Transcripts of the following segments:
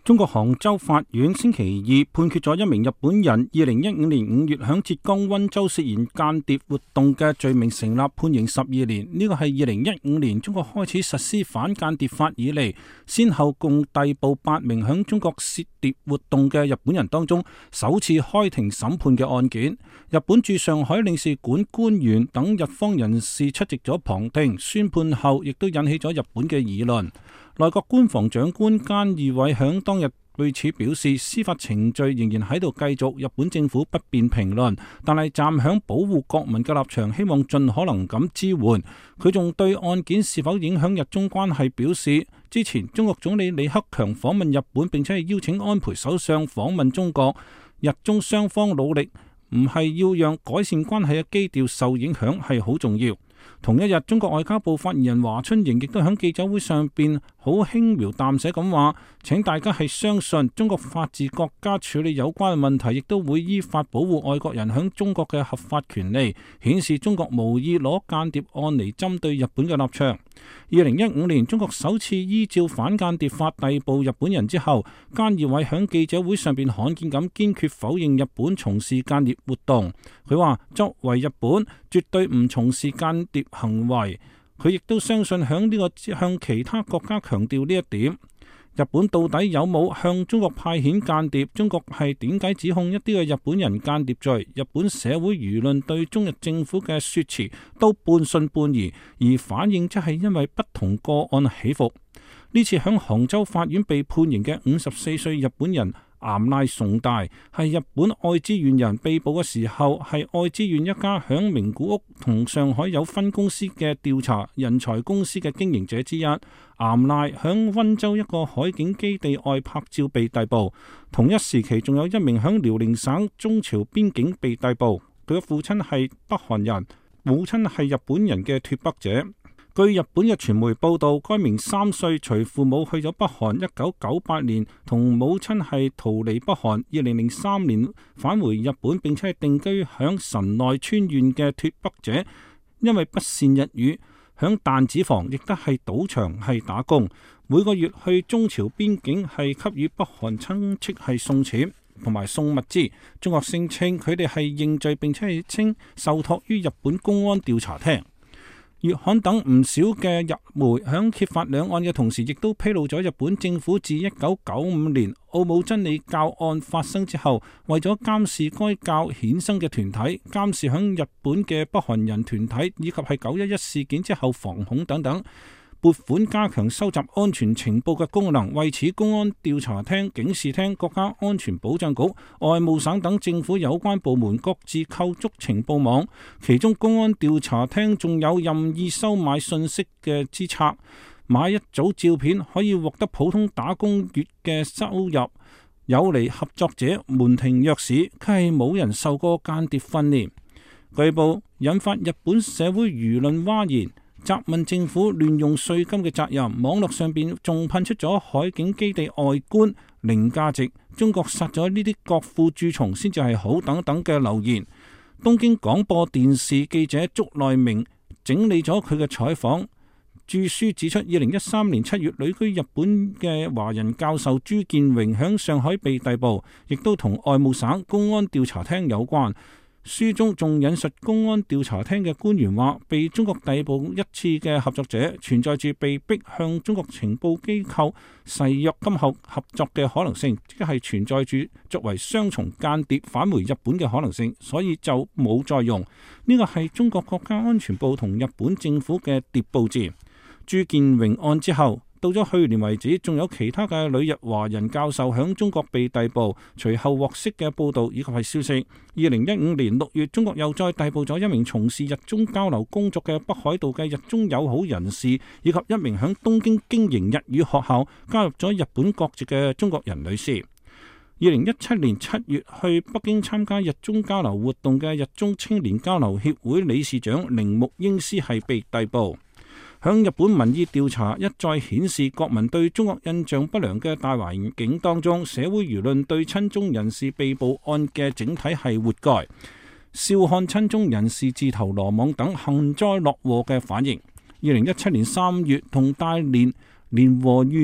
中國杭州法院星期二判決咗一名日本人2015年5月響浙江溫州涉嫌間諜活動嘅罪名成立，判刑12年。呢個係2015年中國開始實施反間諜法以嚟，先後共逮捕8名響中國涉諜活動嘅日本人當中首次開庭審判嘅案件。日本駐上海領事館官員等日方人士出席咗旁聽，宣判後亦都引起咗日本嘅議論。內閣官房長官菅義偉響當日對此表示，司法程序仍然喺度繼續，日本政府不便評論，但係站響保護國民嘅立場，希望盡可能咁支援。佢仲對案件是否影響日中關係表示，之前中國總理李克強訪問日本，並且係邀請安倍首相訪問中國，日中雙方努力唔係要讓改善關係嘅基調受影響，係好重要。同一日，中國外交部發言人華春瑩亦都喺記者會上邊好輕描淡寫咁話，請大家係相信中國法治國家處理有關嘅問題，亦都會依法保護外國人喺中國嘅合法權利，顯示中國無意攞間諜案嚟針對日本嘅立場。2015年，中國首次依照反間諜法逮捕日本人之後，菅義偉喺記者會上邊罕見咁堅決否認日本從事間諜活動。佢話作為日本絕對唔從事間諜行為，佢亦都相信響呢個向其他國家強調呢一點。日本到底有冇向中國派遣間諜？中國係點解指控一啲嘅日本人間諜罪？日本社會輿論對中日政府嘅說辭都半信半疑，而反應則係因為不同個案起伏。呢次響杭州法院被判刑嘅54歲日本人岩瀨崇大係日本愛知縣人，被捕嘅時候係愛知縣一家響名古屋同上海有分公司嘅調查人才公司嘅經營者之一。岩瀨響溫州一個海警基地外拍照被逮捕，同一時期仲有一名響遼寧省中朝邊境被逮捕，佢嘅父親係北韓人，母親係日本人嘅脫北者。據日本嘅傳媒報道，該名3歲隨父母去咗北韓，1998年同母親係逃離北韓，2003年返回日本，並且係定居響神奈川縣嘅脫北者，因為不善日語，響彈子房亦都係賭場係打工，每個月去中朝邊境係給予北韓親戚係送錢同埋送物資。中國聲稱佢哋係認罪，並且係稱受託於日本公安調查廳。月刊等唔少嘅日媒響揭發兩案嘅同時，亦都披露咗日本政府自1995年奧姆真理教案發生之後，為咗監視該教衍生嘅團體，監視響日本嘅北韓人團體，以及係911事件之後防恐等等，撥款加強收集安全情報嘅功能。為此，公安調查廳、警視廳、國家安全保障局、外務省等政府有關部門各自構築情報網。其中，公安調查廳仲有任意收買信息嘅之策，買一組照片可以獲得普通打工月嘅收入。有嚟合作者門庭若市，佢係冇人受過間諜訓練。據報引發日本社會輿論譁然，責問政府亂用稅金嘅責任。網絡上邊仲噴出咗海警基地外觀零價值，中國殺咗呢啲國庫蛀蟲先至係好等等嘅留言。東京廣播電視記者竹內明整理咗佢嘅採訪，著書指出，2013年7月旅居日本嘅華人教授朱建榮響上海被逮捕，亦都同外務省公安調查廳有關。書中仲引述公安調查廳嘅官員話，被中國逮捕一次嘅合作者存在住被逼向中國情報機構誓約今後合作嘅可能性，即係存在住作為雙重間諜返回日本嘅可能性，所以就冇再用。呢個係中國國家安全部同日本政府嘅諜報戰。朱建榮案之後，到咗去年為止，仲有其他嘅旅日華人教授響中國被逮捕。隨後獲釋嘅報道以及係消息，2015年6月，中國又再逮捕咗一名從事日中交流工作嘅北海道嘅日中友好人士，以及一名響東京經營日語學校加入咗日本國籍嘅中國人女士。2017年7月去北京參加日中交流活動嘅日中青年交流協會理事長鈴木英司係被逮捕。響日本民意調查一再顯示國民對中國印象不良嘅大環境當中，社會輿論對親中人士被捕案嘅整體係活該，笑看親中人士自投羅網等幸災樂禍嘅反應。2017年3月，同大連蓮和縣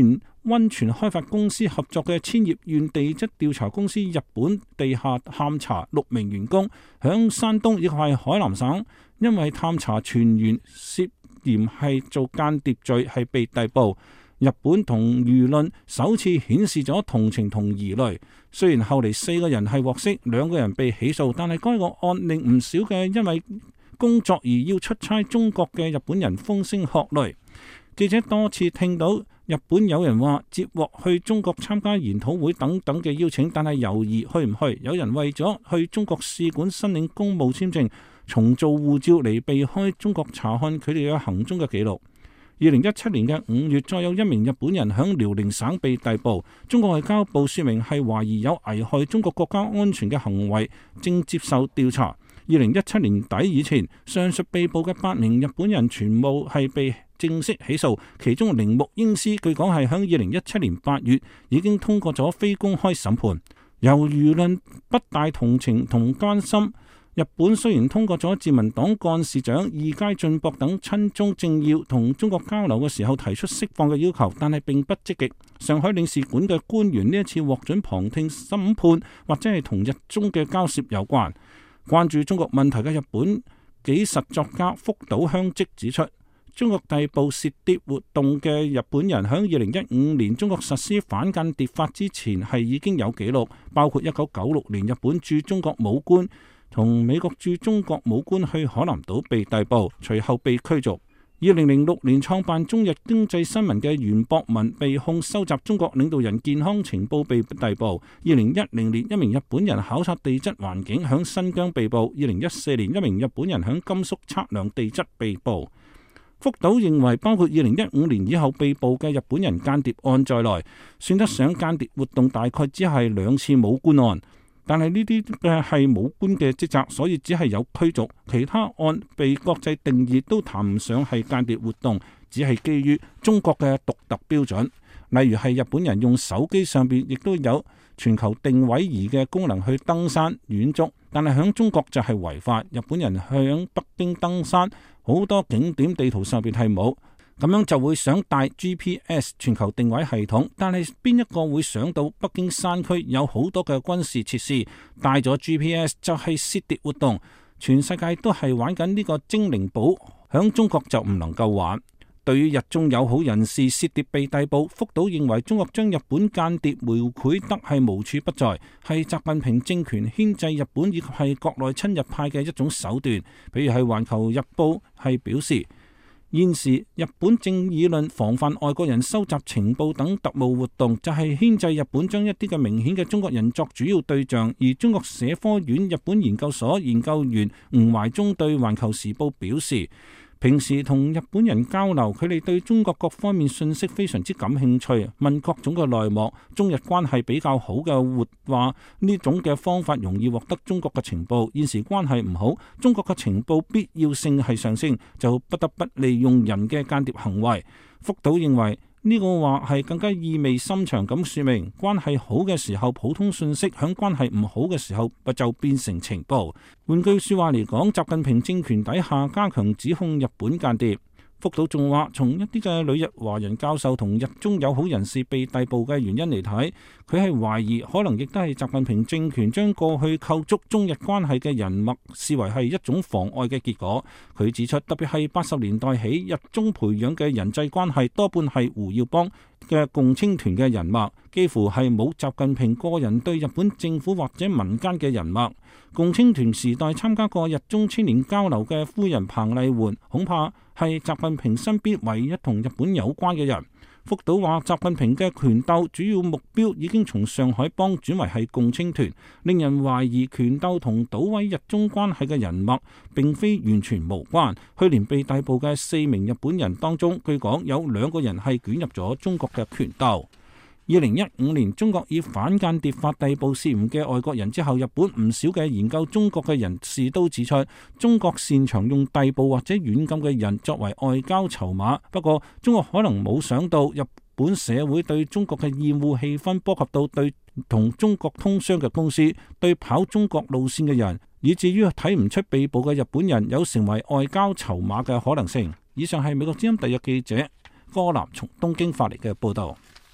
溫泉開發公司合作嘅千葉縣地質調查公司日本地下探查6名員工，響山東以及係海南省，因為探查船員涉嫌係做間諜罪係被逮捕。日本同輿論首次顯示咗同情同疑慮。雖然後嚟4個人係獲釋，2個人被起訴，但係該個案令唔少嘅因為工作而要出差中國嘅日本人風聲鶴唳。記者多次聽到日本有人話接獲去中國參加研討會等等嘅邀請，但係猶豫去唔去。有人為咗去中國使館申領公務簽證，重做護照嚟避開中國查看佢哋嘅行蹤嘅記錄。2017年嘅5月，再有1名日本人響遼寧省被逮捕。中國外交部說明係懷疑有危害中國國家安全嘅行為，正接受調查。2017年底以前，上述被捕嘅8名日本人全部係被正式起訴，其中鈴木英司據講係響2017年8月已經通過咗非公開審判。由輿論不大同情同關心，日本雖然通過咗自民黨幹事長二階俊博等親中政要同中國交流嘅時候提出釋放嘅要求，但係並不積極。上海領事館嘅官員呢一次獲准旁聽審判，或者係同日中嘅交涉有關。關注中國問題嘅日本紀實作家福島香織指出，中國逮捕涉諜活動嘅日本人喺2015年中國實施反間諜法之前係已經有記錄，包括1996年日本駐中國武官同美國駐中國武官去海南島被逮捕，隨後被驅逐。2006年創辦中日經濟新聞嘅袁博文被控收集中國領導人健康情報被逮捕。2010年一名日本人考察地質環境響新疆被捕。2014年一名日本人響甘肅測量地質被捕。福島認為，包括2015年以後被捕嘅日本人間諜案在內，算得上間諜活動大概只係2次武官案。但係呢啲嘅係武官嘅職責，所以只係有驅逐，其他案被國際定義都談唔上係間諜活動，只係基於中國嘅獨特標準。例如係日本人用手機上邊亦都有全球定位儀嘅功能去登山遠足，但係響中國就係違法。日本人向北京登山，好多景點地圖上邊係冇。咁樣就會想帶 GPS 全球定位系統，但係邊一個會想到北京山區有好多嘅軍事設施，帶咗 GPS 就係竊諜活動。全世界都係玩緊呢個精靈寶，響中國就唔能夠玩。對於日中友好人士竊諜被逮捕，福島認為中國將日本間諜描繪得係無處不在，係習近平政權牽制日本以及係國內親日派嘅一種手段。比如係環球日報係表示，現時日本正議論防範外國人收集情報等特務活動，就係牽制日本將一啲嘅明顯嘅中國人作主要對象。而中國社科院日本研究所研究員吳懷忠對環球時報表示，平時同日本人交流，佢哋對中國各方面信息非常之感興趣，問各種嘅內幕。中日關係比較好嘅活話，呢種嘅方法容易獲得中國嘅情報。現時關係唔好，中國嘅情報必要性係上升，就不得不利用人嘅間諜行為。福島認為呢個話係更加意味深長咁說明，關係好嘅時候普通信息，響關係唔好嘅時候就變成情報。換句說話嚟講，習近平政權底下加強指控日本間諜。福島仲話，從一啲嘅旅日華人教授同日中友好人士被逮捕嘅原因嚟睇，佢係懷疑可能亦都係習近平政權將過去構築中日關係嘅人脈視為係一種妨礙嘅結果。佢指出，特別係80年代起日中培養嘅人際關係多半係胡耀邦嘅共青團嘅人脈，幾乎係冇習近平個人對日本政府或者民間嘅人脈。共青團時代參加過日中青年交流嘅夫人彭麗媛，恐怕係習近平身邊唯一同日本有關嘅人。福島話，習近平嘅權鬥主要目標已經從上海幫轉為係共青團，令人懷疑權鬥同搗毀日中關係嘅人脈並非完全無關。去年被逮捕嘅4名日本人當中，據講有2個人係捲入咗中國嘅權鬥。2015年，中國以反間諜法逮捕涉嫌嘅外國人之後，日本唔少嘅研究中國嘅人士都指出，中國擅長用逮捕或者軟禁嘅人作為外交籌碼。不過，中國可能冇想到日本社會對中國嘅厭惡氣氛波及到對同中國通商嘅公司，對跑中國路線嘅人，以至於睇唔出被捕嘅日本人有成為外交籌碼嘅可能性。以上係美國之音特約記者柯南從東京發嚟嘅報道。